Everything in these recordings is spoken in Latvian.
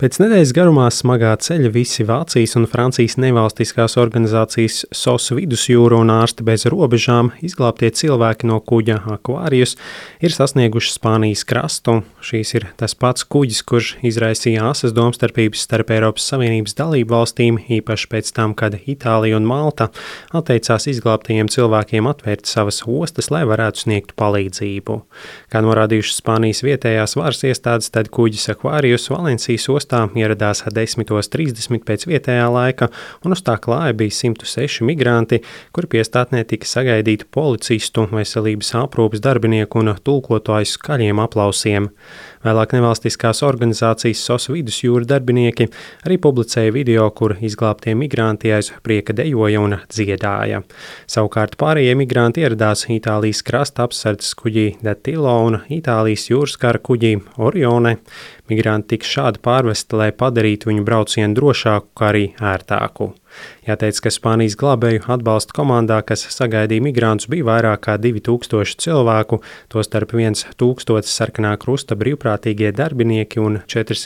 Pēc nedēļas garumā smagā ceļa visi Vācijas un Francijas nevalstiskās organizācijas SOS vidusjūra un ārsti bez robežām izglābtie cilvēki no kuģa Aquarius ir sasnieguši Spānijas krastu. Šīs ir tas pats kuģis, kurš izraisīja asas domstarpības starp Eiropas Savienības dalību valstīm, īpaši pēc tam, kad Itālija un Malta atteicās izglābtajiem cilvēkiem atvērt savas ostas, lai varētu sniegt palīdzību. Kā norādījušas Spānijas vietējās varas iestādes, tad kuģis Aquarius Valencijas ostā ieradās 10:30 pēc vietējā laika, un uz tā klāja bija 106 migranti, kuri piestātnē tika sagaidīti policistu, veselības aprūpes darbinieku un tulkotāju skaļiem aplausiem. Vēlāk nevalstiskās organizācijas SOS vidusjūra darbinieki arī publicēja video, kur izglābtie migranti aiz prieka dejoja un dziedāja. Savukārt pārējie migranti ieradās Itālijas krasta apsardzes kuģī Dattilo un Itālijas jūras kara kuģī Orione. Migranti tika šādi pārvesti, lai padarītu viņu braucienu drošāku, kā arī ērtāku. Jāteic, ka Spānijas glābēju atbalsta komandā, kas sagaidīja migrantus, bija vairāk kā 2000 cilvēku, tostarp 1000 sarkanā krusta brīvprātīgie darbinieki un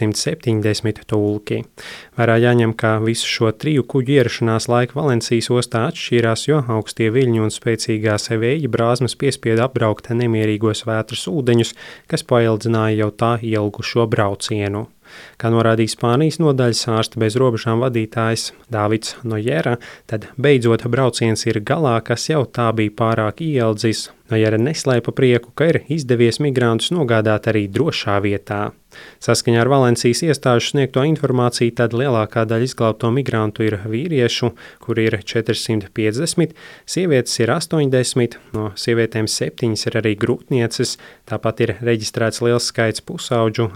470 tulki. Vērā jāņem, ka visu šo triju kuģu ierašanās laika Valencijas ostā atšķīrās, jo augstie viļņi un spēcīgās vēja brāzmas piespieda apbraukt nemierīgos vētras ūdeņus, kas paildzināja jau tā ilgušo braucienu. Kā norādīja Spānijas nodaļas ārsti bez robežām vadītājs Davids Nojera, tad beidzot brauciens ir galā, kas jau tā bija pārāk ieildzis. Nojera neslēpa prieku, ka ir izdevies migrantus nogādāt arī drošā vietā. Saskaņā ar Valencijas iestāžu sniegto informāciju, tad lielākā daļa izglābto migrantu ir vīriešu, kuri ir 450, sievietes ir 80, no sievietēm 7 ir arī grūtnieces, tāpat ir reģistrēts liels skaits pusauģu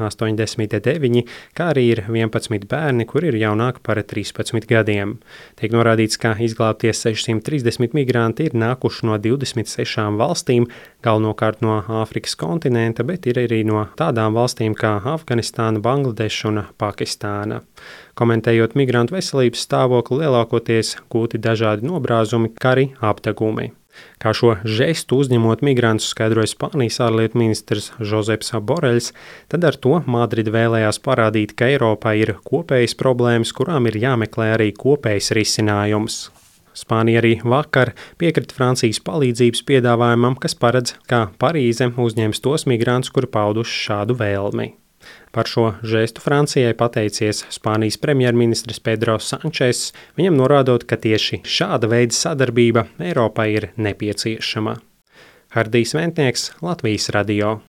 89, kā arī ir 11 bērni, kuri ir jaunāki par 13 gadiem. Tiek norādīts, ka izglābtie 630 migranti ir nākuši no 26 valstīm, galvenokārt no Āfrikas kontinenta, bet ir arī no tādām valstīm kā Afganistāna, Bangladeša un Pakistāna. Komentējot migrantu veselības stāvokli, lielākoties gūti dažādi nobrāzumi, kā arī apdegumi. Kā šo žestu uzņemot migrantus skaidroja Spānijas ārlietu ministrs Joseps Boreļs, tad ar to Madride vēlējās parādīt, ka Eiropā ir kopējas problēmas, kurām ir jāmeklē arī kopējs risinājums. Spānija arī vakar piekrita Francijas palīdzības piedāvājumam, kas paredz, ka Parīze uzņems tos migrantus, kuri pauduši šādu vēlmi. Par šo žestu Francijai pateicies Spānijas premjerministrs Pedro Sančes, viņam norādot, ka tieši šāda veida sadarbība Eiropai ir nepieciešama. Hardijs Ventnieks, Latvijas radio.